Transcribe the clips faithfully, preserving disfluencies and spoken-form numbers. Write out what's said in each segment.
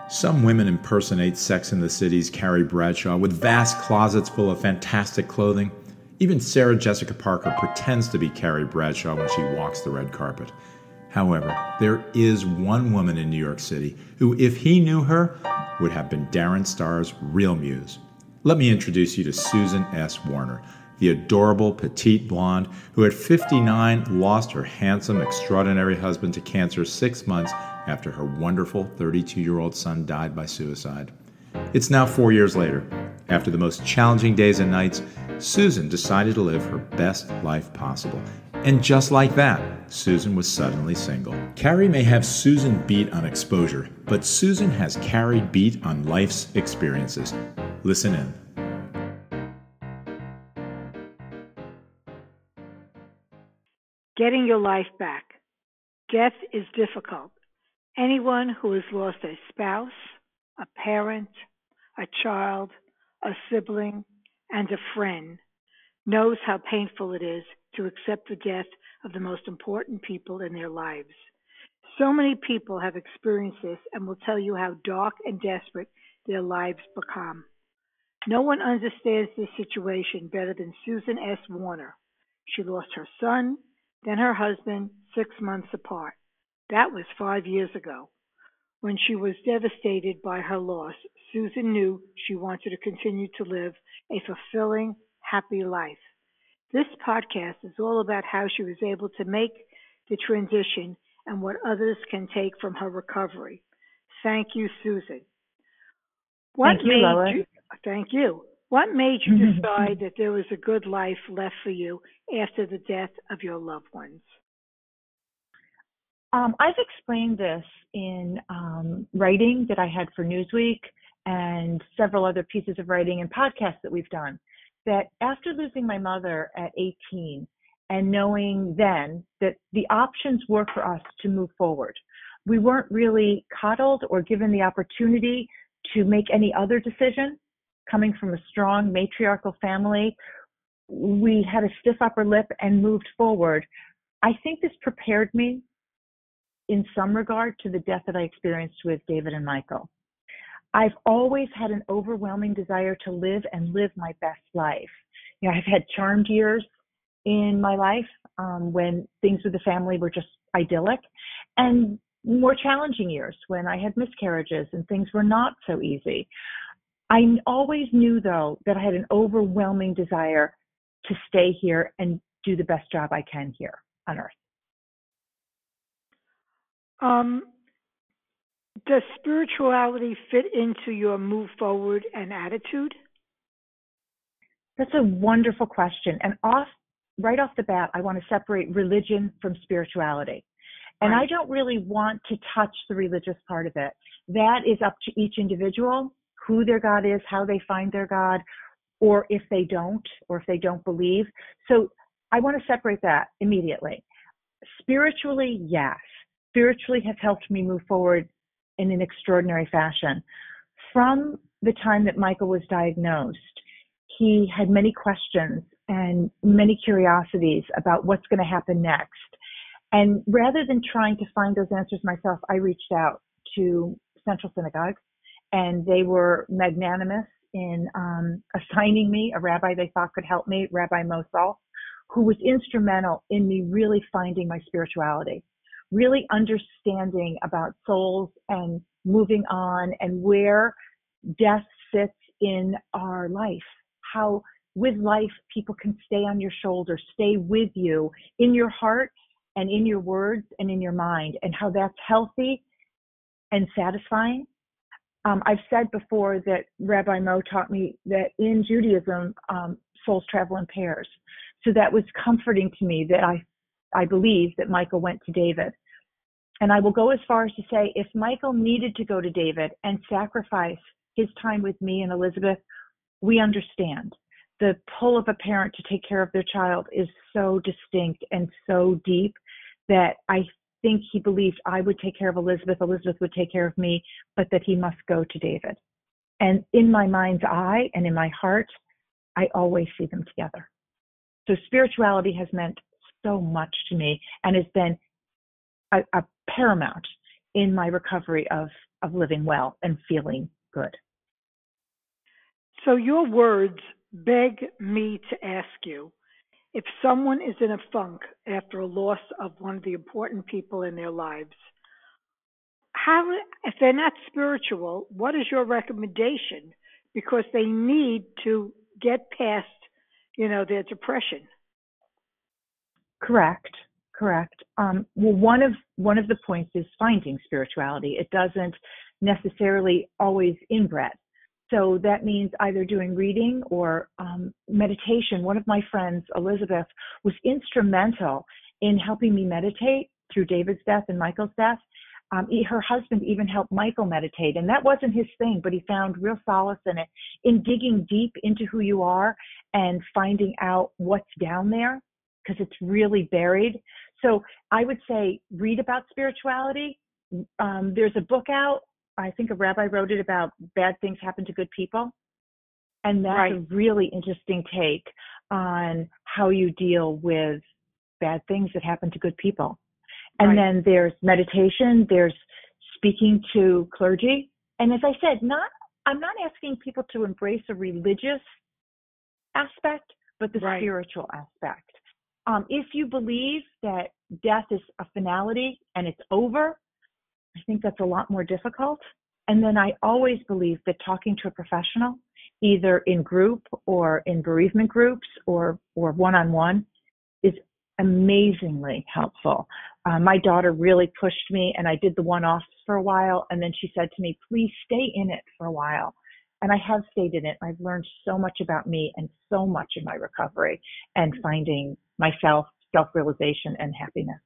Some women impersonate Sex and the City's Carrie Bradshaw with vast closets full of fantastic clothing. Even Sarah Jessica Parker pretends to be Carrie Bradshaw when she walks the red carpet. However, there is one woman in New York City who, if he knew her, would have been Darren Star's real muse. Let me introduce you to Susan S. Warner, the adorable petite blonde who at fifty-nine lost her handsome, extraordinary husband to cancer six months after her wonderful thirty-two-year-old son died by suicide. It's now four years later. After the most challenging days and nights, Susan decided to live her best life possible. And just like that, Susan was suddenly single. Carrie may have Susan beat on exposure, but Susan has Carrie beat on life's experiences. Listen in. Getting your life back. Death is difficult. Anyone who has lost a spouse, a parent, a child, a sibling, and a friend knows how painful it is to accept the death of the most important people in their lives. So many people have experienced this and will tell you how dark and desperate their lives become. No one understands this situation better than Susan S. Warner. She lost her son, then her husband, six months apart. That was five years ago. When she was devastated by her loss, Susan knew she wanted to continue to live a fulfilling, happy life. This podcast is all about how she was able to make the transition and what others can take from her recovery. Thank you, Susan. What Thank you, made Lois. you, thank you. What made you decide that there was a good life left for you after the death of your loved ones? Um, I've explained this in um, writing that I had for Newsweek and several other pieces of writing and podcasts that we've done, that after losing my mother at eighteen and knowing then that the options were for us to move forward, we weren't really coddled or given the opportunity to make any other decision. Coming from a strong matriarchal family, we had a stiff upper lip and moved forward. I think this prepared me in some regard to the death that I experienced with David and Michael. I've always had an overwhelming desire to live and live my best life. You know, I've had charmed years in my life um, when things with the family were just idyllic, and more challenging years when I had miscarriages and things were not so easy. I always knew, though, that I had an overwhelming desire to stay here and do the best job I can here on Earth. Um, does spirituality fit into your move forward and attitude? That's a wonderful question. And off, right off the bat, I want to separate religion from spirituality. And Right. I don't really want to touch the religious part of it. That is up to each individual, who their God is, how they find their God, or if they don't, or if they don't believe. So I want to separate that immediately. Spiritually, yes. Spiritually has helped me move forward in an extraordinary fashion. From the time that Michael was diagnosed, he had many questions and many curiosities about what's going to happen next. And rather than trying to find those answers myself, I reached out to Central Synagogue, and they were magnanimous in um, assigning me a rabbi they thought could help me, Rabbi Mosal, who was instrumental in me really finding my spirituality, really understanding about souls and moving on and where death sits in our life, how with life people can stay on your shoulder, stay with you in your heart and in your words and in your mind, and how that's healthy and satisfying. Um, I've said before that Rabbi Mo taught me that in Judaism, um, souls travel in pairs. So that was comforting to me that I, I believe that Michael went to David. And I will go as far as to say, if Michael needed to go to David and sacrifice his time with me and Elizabeth, we understand. The pull of a parent to take care of their child is so distinct and so deep that I think he believed I would take care of Elizabeth, Elizabeth would take care of me, but that he must go to David. And in my mind's eye and in my heart, I always see them together. So spirituality has meant so much to me and has been a, a paramount in my recovery of, of living well and feeling good. So your words beg me to ask you, if someone is in a funk after a loss of one of the important people in their lives, how, if they're not spiritual, what is your recommendation? Because they need to get past, you know, their depression. Correct. Correct. Um, well, one of one of the points is finding spirituality. It doesn't necessarily always inbred. So that means either doing reading or um, meditation. One of my friends, Elizabeth, was instrumental in helping me meditate through David's death and Michael's death. Um, he, her husband even helped Michael meditate, and that wasn't his thing, but he found real solace in it, in digging deep into who you are and finding out what's down there, because it's really buried. So I would say read about spirituality. Um, there's a book out, I think a rabbi wrote it, about bad things happen to good people. And that's Right. a really interesting take on how you deal with bad things that happen to good people. And Right. then there's meditation, there's speaking to clergy. And as I said, not I'm not asking people to embrace a religious aspect, but the Right. spiritual aspect. Um, if you believe that death is a finality and it's over, I think that's a lot more difficult. And then I always believe that talking to a professional, either in group or in bereavement groups or, or one-on-one, is amazingly helpful. Uh, my daughter really pushed me, and I did the one-offs for a while, and then she said to me, please stay in it for a while. And I have stayed in it. I've learned so much about me and so much in my recovery and finding myself, self-realization, and happiness.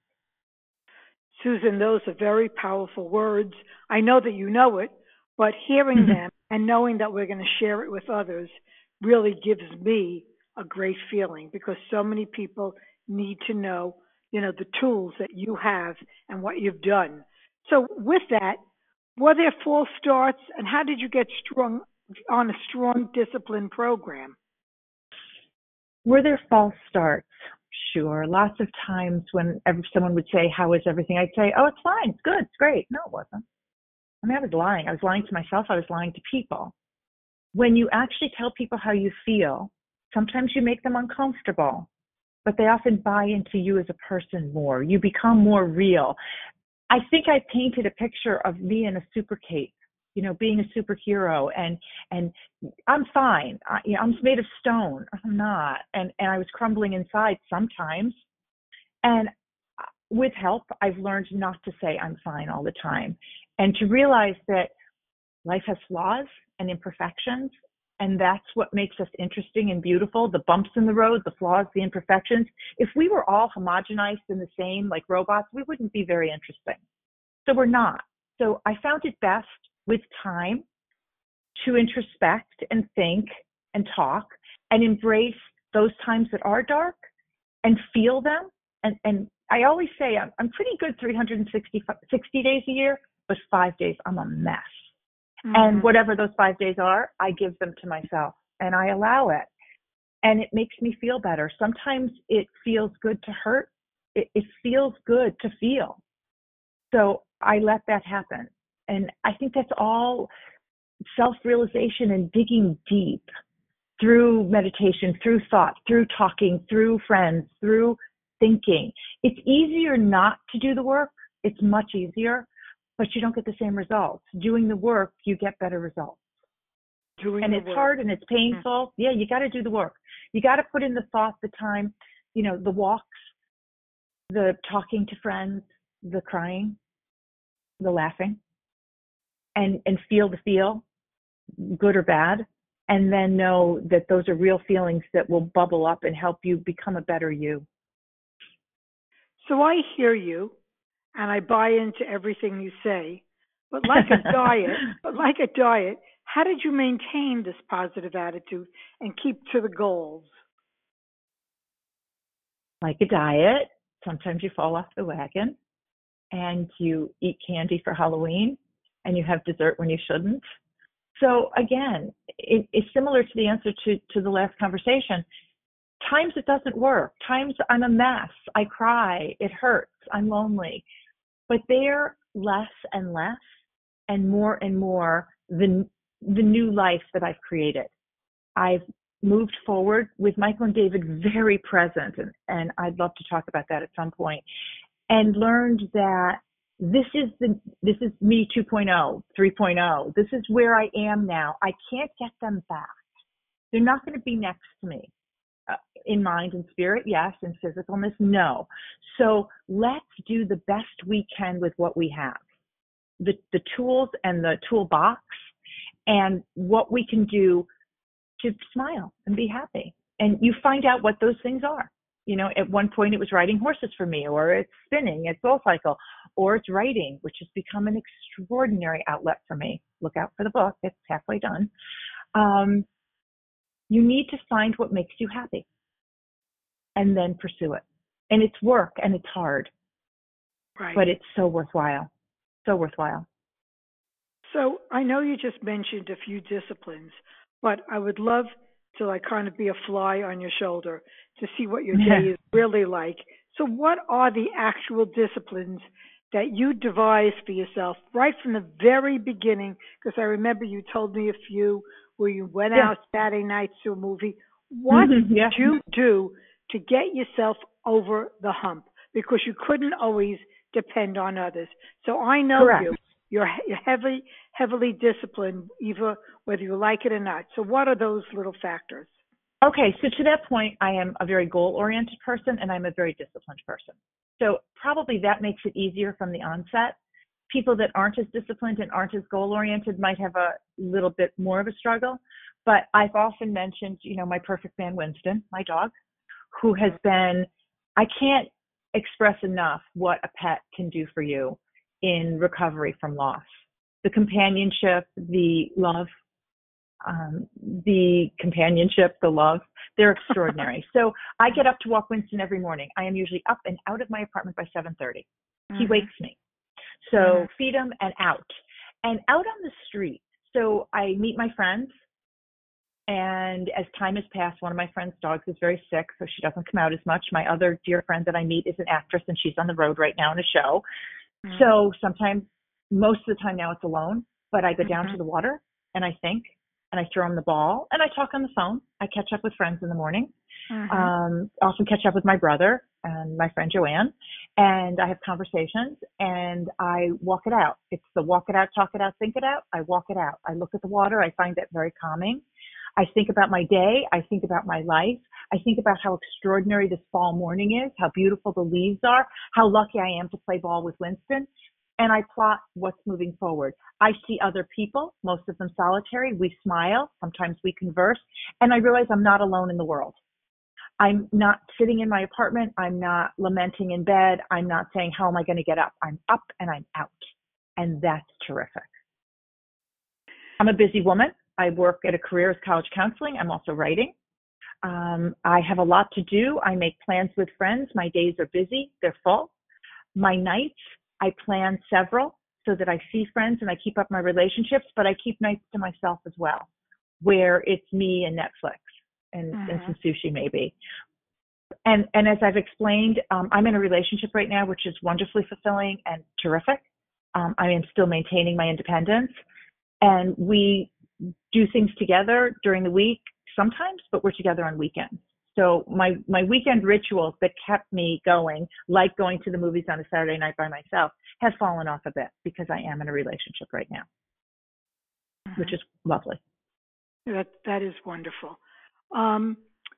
Susan, those are very powerful words. I know that you know it, but hearing Mm-hmm. them and knowing that we're going to share it with others really gives me a great feeling, because so many people need to know, you know, the tools that you have and what you've done. So with that, were there false starts, and how did you get strong on a strong discipline program? Were there false starts? Sure. Lots of times when ever someone would say, how is everything? I'd say, oh, it's fine. It's good. It's great. No, it wasn't. I mean, I was lying. I was lying to myself. I was lying to people. When you actually tell people how you feel, sometimes you make them uncomfortable, but they often buy into you as a person more. You become more real. I think I painted a picture of me in a super cape, you know, being a superhero, and and I'm fine. I, you know, I'm made of stone. I'm not, and and I was crumbling inside sometimes. And with help, I've learned not to say I'm fine all the time, and to realize that life has flaws and imperfections, and that's what makes us interesting and beautiful. The bumps in the road, the flaws, the imperfections. If we were all homogenized and the same, like robots, we wouldn't be very interesting. So we're not. So I found it best with time to introspect and think and talk and embrace those times that are dark and feel them. And, and I always say I'm, I'm pretty good three hundred sixty, sixty days a year, but five days I'm a mess. Mm-hmm. And whatever those five days are, I give them to myself and I allow it. And it makes me feel better. Sometimes it feels good to hurt. It, it feels good to feel. So I let that happen. And I think that's all self-realization and digging deep through meditation, through thought, through talking, through friends, through thinking. It's easier not to do the work. It's much easier, but you don't get the same results. Doing the work, you get better results. Doing and the it's work. hard and it's painful. Mm-hmm. Yeah, you got to do the work. You got to put in the thought, the time, you know, the walks, the talking to friends, the crying, the laughing, and and feel the feel, good or bad, and then know that those are real feelings that will bubble up and help you become a better you. So I hear you, and I buy into everything you say. But like a diet, but like a diet, how did you maintain this positive attitude and keep to the goals? Like a diet, sometimes you fall off the wagon and you eat candy for Halloween and you have dessert when you shouldn't. So again, it, it's similar to the answer to, to the last conversation. Times it doesn't work. Times I'm a mess. I cry. It hurts. I'm lonely. But there less and less and more and more the, the new life that I've created. I've moved forward with Michael and David very present, and, and I'd love to talk about that at some point, and learned that this is the this is me two point oh, three point oh. This is where I am now. I can't get them back. They're not going to be next to me. Uh, in mind and spirit, yes. In physicalness, no. So let's do the best we can with what we have. The, the tools and the toolbox and what we can do to smile and be happy. And you find out what those things are. You know, at one point it was riding horses for me, or it's spinning, it's SoulCycle, or it's writing, which has become an extraordinary outlet for me. Look out for the book. It's halfway done. Um, you need to find what makes you happy and then pursue it. And it's work and it's hard, Right. but it's so worthwhile. So worthwhile. So I know you just mentioned a few disciplines, but I would love to like kind of be a fly on your shoulder to see what your day is really like. So what are the actual disciplines that you devised for yourself right from the very beginning? Because I remember you told me a few where you went Yeah. out Saturday nights to a movie. What Mhm, yeah. did you do to get yourself over the hump? Because you couldn't always depend on others. So I know Correct. you. You're, you're heavily, heavily disciplined, either whether you like it or not. So what are those little factors? Okay, so to that point, I am a very goal-oriented person and I'm a very disciplined person. So probably that makes it easier from the onset. People that aren't as disciplined and aren't as goal-oriented might have a little bit more of a struggle. But I've often mentioned, you know, my perfect man, Winston, my dog, who has been, I can't express enough what a pet can do for you in recovery from loss. The companionship, the love, um, the companionship, the love, they're extraordinary. So I get up to walk Winston every morning. I am usually up and out of my apartment by seven thirty. Mm-hmm. He wakes me. So Mhm. feed him and out. And out on the street. So I meet my friends. And as time has passed, one of my friend's dogs is very sick, so she doesn't come out as much. My other dear friend that I meet is an actress, and she's on the road right now in a show. Mhm. So sometimes, most of the time now it's alone, but I go down Mhm. to the water and I think, and I throw him the ball, and I talk on the phone. I catch up with friends in the morning. Mhm. Um, often catch up with my brother and my friend Joanne, and I have conversations and I walk it out. It's the walk it out, talk it out, think it out. I walk it out. I look at the water. I find that very calming. I think about my day. I think about my life. I think about how extraordinary this fall morning is, how beautiful the leaves are, how lucky I am to play ball with Winston. And I plot what's moving forward. I see other people, most of them solitary. We smile. Sometimes we converse. And I realize I'm not alone in the world. I'm not sitting in my apartment. I'm not lamenting in bed. I'm not saying, how am I going to get up? I'm up and I'm out. And that's terrific. I'm a busy woman. I work at a career as college counseling. I'm also writing. Um, I have a lot to do. I make plans with friends. My days are busy. They're full. My nights, I plan several so that I see friends and I keep up my relationships, but I keep nights to myself as well, where it's me and Netflix and, Mhm. and some sushi maybe. And, and as I've explained, um, I'm in a relationship right now, which is wonderfully fulfilling and terrific. Um, I am still maintaining my independence. And we do things together during the week sometimes, but we're together on weekends. So my, my weekend rituals that kept me going, like going to the movies on a Saturday night by myself, have fallen off a bit because I am in a relationship right now, Mhm. which is lovely. That that is wonderful. Um,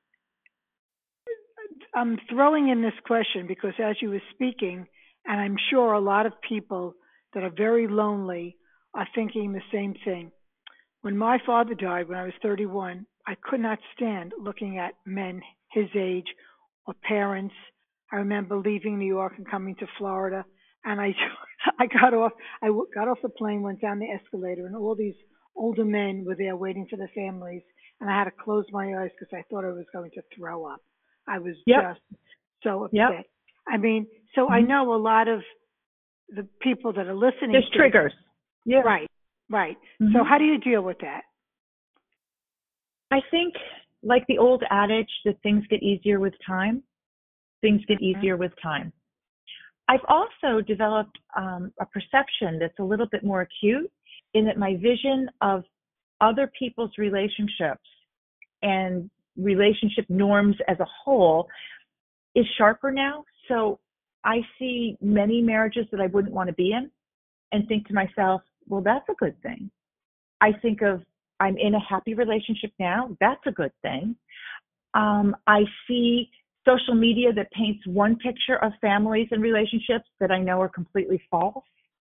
I'm throwing in this question because as you were speaking, and I'm sure a lot of people that are very lonely are thinking the same thing. When my father died when I was thirty-one, I could not stand looking at men his age or parents. I remember leaving New York and coming to Florida, and I I got off I w- got off the plane, went down the escalator, and all these older men were there waiting for their families, and I had to close my eyes because I thought I was going to throw up. I was Yep. just so Yep. upset. I mean, so I Mhm. know a lot of the people that are listening. There's to triggers. Yeah. Right, right. Mhm. So how do you deal with that? I think, like the old adage that things get easier with time, things get Mhm. easier with time. I've also developed um, a perception that's a little bit more acute in that my vision of other people's relationships and relationship norms as a whole is sharper now. So I see many marriages that I wouldn't want to be in and think to myself, well, that's a good thing. I think of, I'm in a happy relationship now. That's a good thing. Um, I see social media that paints one picture of families and relationships that I know are completely false.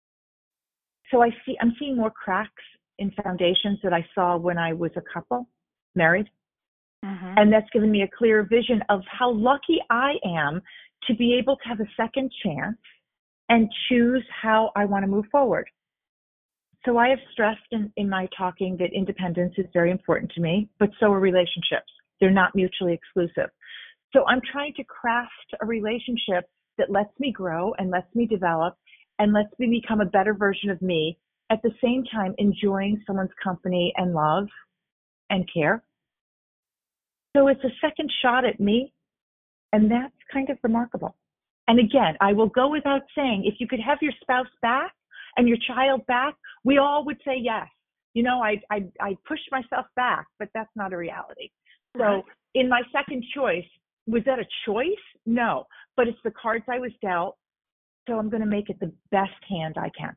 So I see, I'm seeing more cracks in foundations that I saw when I was a couple, married. Mm-hmm. And that's given me a clear vision of how lucky I am to be able to have a second chance and choose how I want to move forward. So I have stressed in, in my talking that independence is very important to me, but so are relationships. They're not mutually exclusive. So I'm trying to craft a relationship that lets me grow and lets me develop and lets me become a better version of me, at the same time enjoying someone's company and love and care. So it's a second shot at me, and that's kind of remarkable. And again, I will go without saying, if you could have your spouse back and your child back, we all would say yes. You know, I I I pushed myself back, but that's not a reality. So right. In my second choice, was that a choice? No, but it's the cards I was dealt, so I'm going to make it the best hand I can.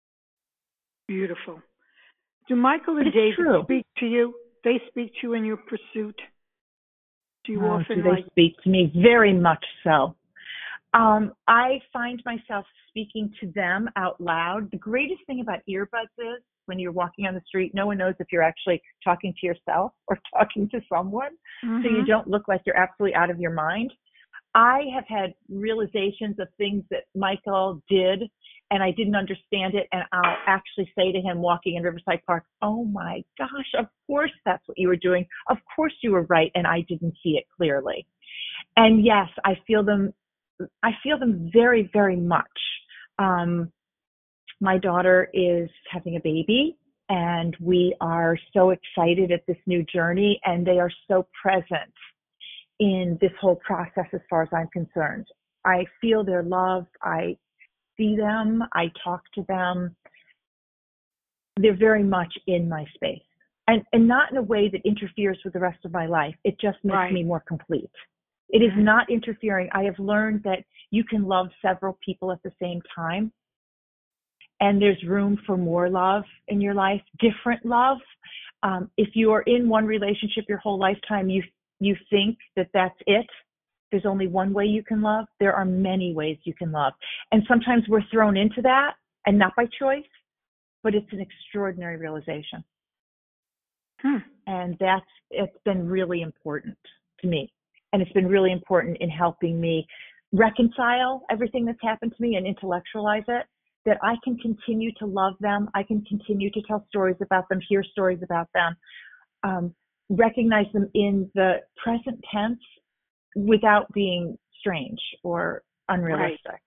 Beautiful. Do Michael and David true. speak to you? They speak to you in your pursuit? Do you oh, often do they like... speak to me? Very much so. Um, I find myself speaking to them out loud. The greatest thing about earbuds is when you're walking on the street, no one knows if you're actually talking to yourself or talking to someone. Mm-hmm. So you don't look like you're absolutely out of your mind. I have had realizations of things that Michael did and I didn't understand it. And I'll actually say to him walking in Riverside Park, oh my gosh, of course that's what you were doing. Of course you were right. And I didn't see it clearly. And yes, I feel them. I feel them very, very much. Um, my daughter is having a baby and we are so excited at this new journey, and they are so present in this whole process as far as I'm concerned. I feel their love. I see them. I talk to them. They're very much in my space, and, and not in a way that interferes with the rest of my life. It just makes right. me more complete. It is not interfering. I have learned that you can love several people at the same time, and there's room for more love in your life, different love. Um, if you are in one relationship your whole lifetime, you you think that that's it. There's only one way you can love. There are many ways you can love. And sometimes we're thrown into that, and not by choice, but it's an extraordinary realization. Hmm. And that's, it's been really important to me. And it's been really important in helping me reconcile everything that's happened to me and intellectualize it, that I can continue to love them. I can continue to tell stories about them, hear stories about them, um, recognize them in the present tense without being strange or unrealistic. Right.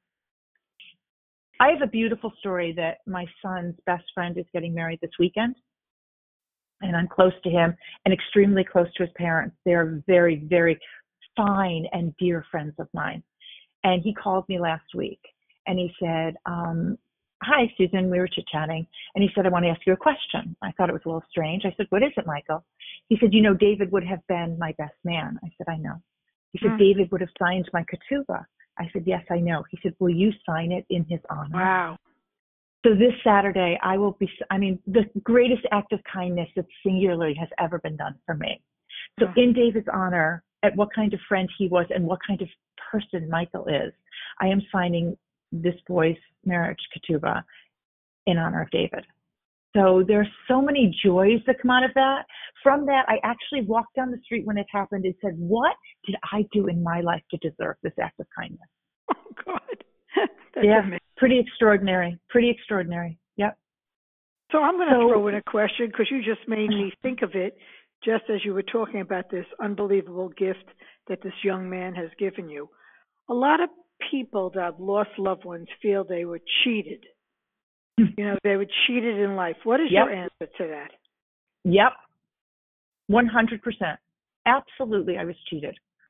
I have a beautiful story that my son's best friend is getting married this weekend. And I'm close to him and extremely close to his parents. They're very, very fine and dear friends of mine. And he called me last week and he said, um, hi, Susan, we were chit-chatting. And he said, I want to ask you a question. I thought it was a little strange. I said, what is it, Michael? He said, you know, David would have been my best man. I said, I know. He said, mm. David would have signed my ketubah. I said, yes, I know. He said, will you sign it in his honor? Wow. So this Saturday, I will be, I mean, the greatest act of kindness that singularly has ever been done for me. So mm. in David's honor, at what kind of friend he was and what kind of person Michael is, I am signing this boy's marriage ketubah in honor of David. So there's so many joys that come out of that. From that, I actually walked down the street when it happened and said, what did I do in my life to deserve this act of kindness? Oh, God. That's yeah, amazing. Pretty extraordinary. Pretty extraordinary. Yep. So I'm going to so, throw in a question because you just made me think of it just as you were talking about this unbelievable gift that this young man has given you. A lot of people that have lost loved ones feel they were cheated. You know, they were cheated in life. What is yep. your answer to that? Yep. one hundred percent. Absolutely, I was cheated.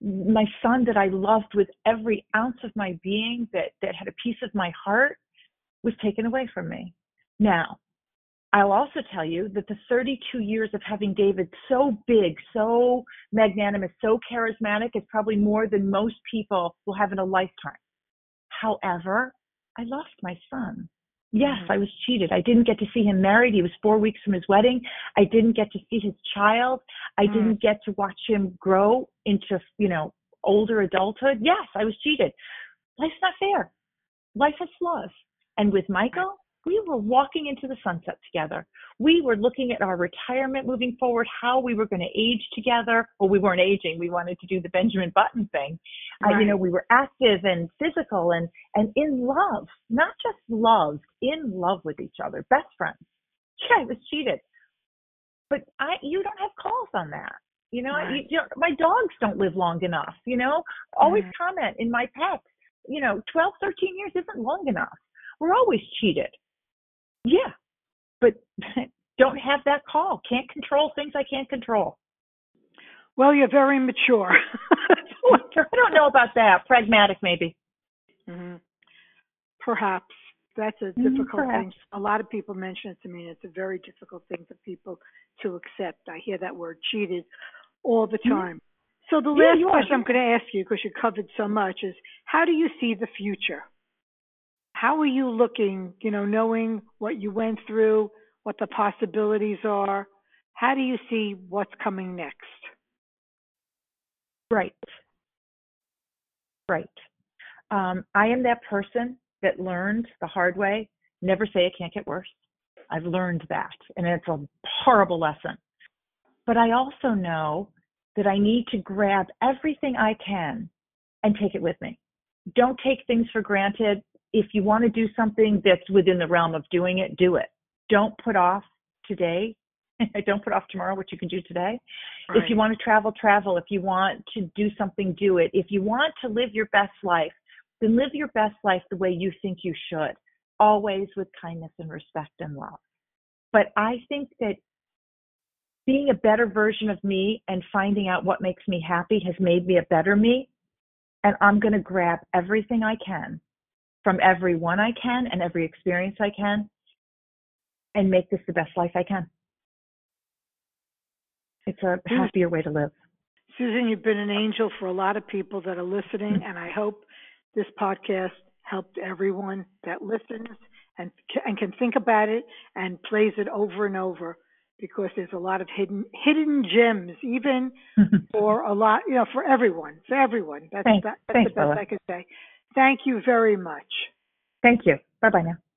my son that I loved with every ounce of my being, that, that had a piece of my heart, was taken away from me. Now, I'll also tell you that the thirty-two years of having David so big, so magnanimous, so charismatic is probably more than most people will have in a lifetime. However, I lost my son. Yes, I was cheated. I didn't get to see him married. He was four weeks from his wedding. I didn't get to see his child. I mm. didn't get to watch him grow into, you know, older adulthood. Yes, I was cheated. Life's not fair. Life has flaws. And with Michael, we were walking into the sunset together. We were looking at our retirement moving forward, how we were going to age together. Well, we weren't aging. We wanted to do the Benjamin Button thing. Right. Uh, you know, we were active and physical and, and in love, not just love, in love with each other, best friends. Yeah, I was cheated. But I, you don't have calls on that. You know, right. you, you know, my dogs don't live long enough, you know, always mm-hmm. comment in my pets, you know, twelve, thirteen years isn't long enough. We're always cheated. Yeah, but don't have that call. Can't control things I can't control. Well, you're very mature. I don't know about that. Pragmatic, maybe. Mm-hmm. Perhaps. That's a difficult mm, thing. A lot of people mention it to me, and it's a very difficult thing for people to accept. I hear that word cheated all the time. Mm-hmm. So the last yeah, question I'm going to ask you, because you covered so much, is how do you see the future? How are you looking, you know, knowing what you went through, what the possibilities are? How do you see what's coming next? Right. Right. Um, I am that person that learned the hard way, never say it can't get worse. I've learned that, and it's a horrible lesson. But I also know that I need to grab everything I can and take it with me. Don't take things for granted. If you want to do something that's within the realm of doing it, do it. Don't put off today. Don't put off tomorrow what you can do today. Right. If you want to travel, travel. If you want to do something, do it. If you want to live your best life, then live your best life the way you think you should, always with kindness and respect and love. But I think that being a better version of me and finding out what makes me happy has made me a better me. And I'm going to grab everything I can from everyone I can and every experience I can and make this the best life I can. It's a happier way to live. Susan, you've been an angel for a lot of people that are listening, mm-hmm. and I hope this podcast helped everyone that listens and, and can think about it and plays it over and over, because there's a lot of hidden hidden gems, even for a lot, you know, for everyone, for everyone. That's, Thanks. that, that's Thanks, the best Bella. I can say. Thank you very much. Thank you. Bye-bye now.